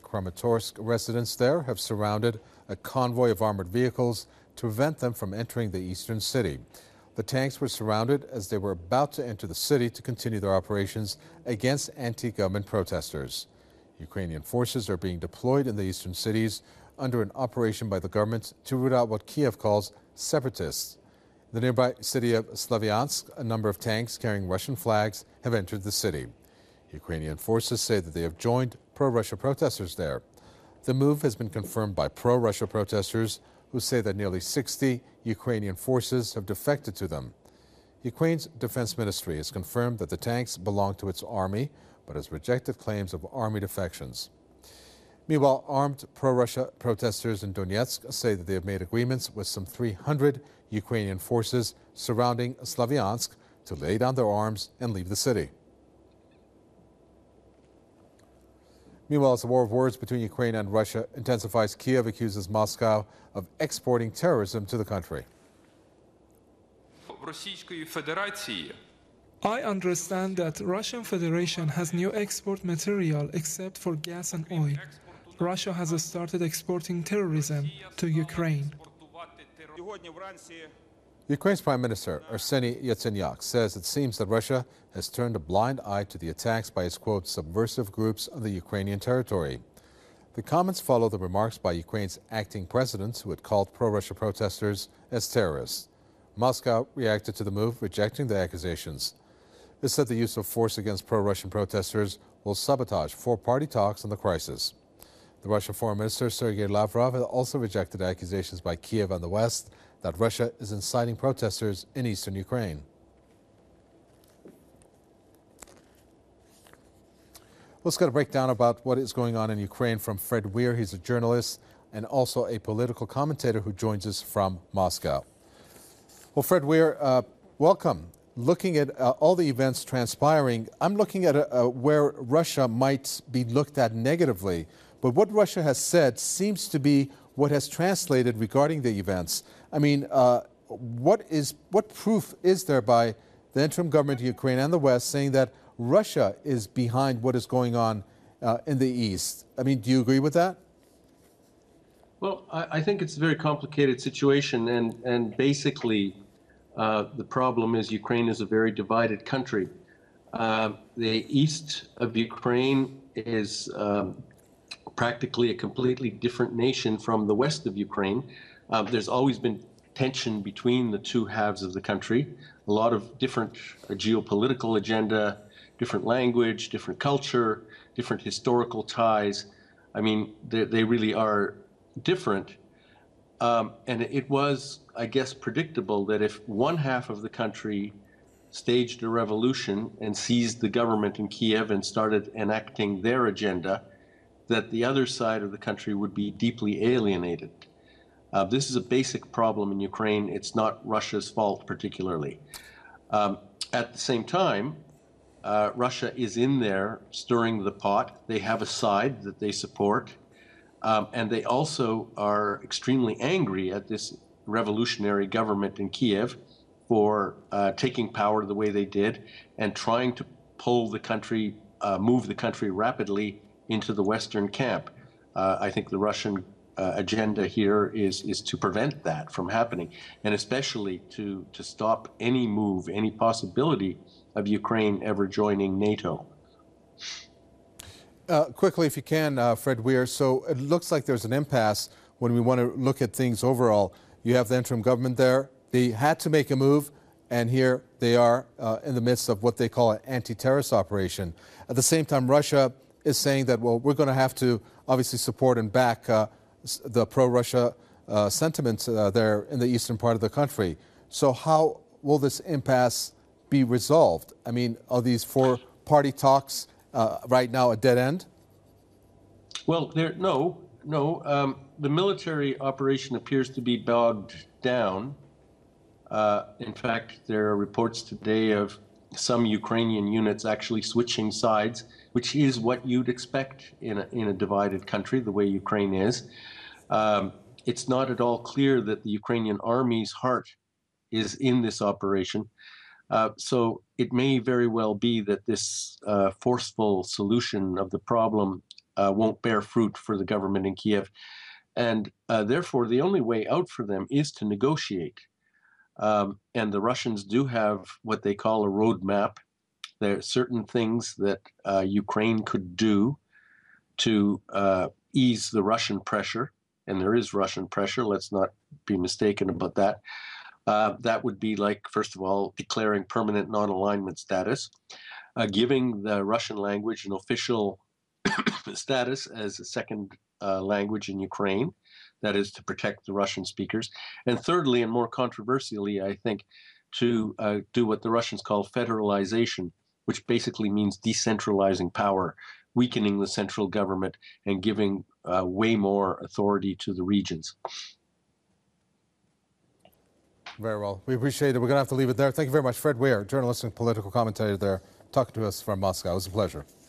Kramatorsk residents there have surrounded a convoy of armored vehicles to prevent them from entering the eastern city. The tanks were surrounded as they were about to enter the city to continue their operations against anti-government protesters. Ukrainian forces are being deployed in the eastern cities under an operation by the government to root out what Kiev calls separatists. In the nearby city of Slavyansk, a number of tanks carrying Russian flags have entered the city. Ukrainian forces say that they have joined pro-Russia protesters there. The move has been confirmed by pro-Russia protesters who say that nearly 60 Ukrainian forces have defected to them. Ukraine's defense ministry has confirmed that the tanks belong to its army, but has rejected claims of army defections. Meanwhile, armed pro-Russia protesters in Donetsk say that they have made agreements with some 300 Ukrainian forces surrounding Slavyansk to lay down their arms and leave the city. Meanwhile, as the war of words between Ukraine and Russia intensifies, Kiev accuses Moscow of exporting terrorism to the country. I understand that Russian Federation has new export material except for gas and oil. Russia has started exporting terrorism to Ukraine. Ukraine's Prime Minister Arseniy Yatsenyuk says it seems that Russia has turned a blind eye to the attacks by its, quote, subversive groups on the Ukrainian territory. The comments follow the remarks by Ukraine's acting president, who had called pro-Russia protesters as terrorists. Moscow reacted to the move, rejecting the accusations. It said the use of force against pro-Russian protesters will sabotage four-party talks on the crisis. The Russian Foreign Minister Sergei Lavrov has also rejected accusations by Kiev and the West that Russia is inciting protesters in eastern Ukraine. Let's get a breakdown about what is going on in Ukraine from Fred Weir. He's a journalist and also a political commentator who joins us from Moscow. Well, Fred Weir, welcome. Looking at all the events transpiring, I'm looking at where Russia might be looked at negatively. But what Russia has said seems to be what has translated regarding the events. I mean, what proof is there by the interim government of Ukraine and the West saying that Russia is behind what is going on in the East? I mean, do you agree with that? Well, I think it's a very complicated situation, and basically the problem is Ukraine is a very divided country. The east of Ukraine is practically a completely different nation from the west of Ukraine. There's always been tension between the two halves of the country, a lot of different geopolitical agenda, different language, different culture, different historical ties. I mean, they really are different. And it was, I guess, predictable that if one half of the country staged a revolution and seized the government in Kiev and started enacting their agenda, that the other side of the country would be deeply alienated. This is a basic problem in Ukraine. It's not Russia's fault particularly. At the same time, Russia is in there stirring the pot. They have a side that they support. And they also are extremely angry at this revolutionary government in Kiev for taking power the way they did and trying to pull the country, move the country rapidly into the Western camp. I think the Russian agenda here is to prevent that from happening, and especially to stop any move, any possibility of Ukraine ever joining NATO. Quickly, if you can, Fred Weir, so it looks like there's an impasse when we want to look at things overall. You have the interim government there. They had to make a move, and here they are in the midst of what they call an anti-terrorist operation. At the same time, Russia is saying that, well, we're going to have to obviously support and back the pro-Russia sentiment there in the eastern part of the country. So how will this impasse be resolved? I mean, are these four-party talks right now a dead end? Well, no. The military operation appears to be bogged down. In fact, there are reports today of some Ukrainian units actually switching sides, which is what you'd expect in a divided country, the way Ukraine is. It's not at all clear that the Ukrainian army's heart is in this operation. So it may very well be that this forceful solution of the problem won't bear fruit for the government in Kiev. And therefore, the only way out for them is to negotiate. And the Russians do have what they call a roadmap. There are certain things that Ukraine could do to ease the Russian pressure. And there is Russian pressure, let's not be mistaken about that. That would be like, first of all, declaring permanent non-alignment status, giving the Russian language an official status as a second language in Ukraine, that is to protect the Russian speakers. And thirdly, and more controversially, I think, to do what the Russians call federalization, which basically means decentralizing power, weakening the central government and giving way more authority to the regions. Very well. We appreciate it. We're going to have to leave it there. Thank you very much. Fred Weir, journalist and political commentator there, talking to us from Moscow. It was a pleasure.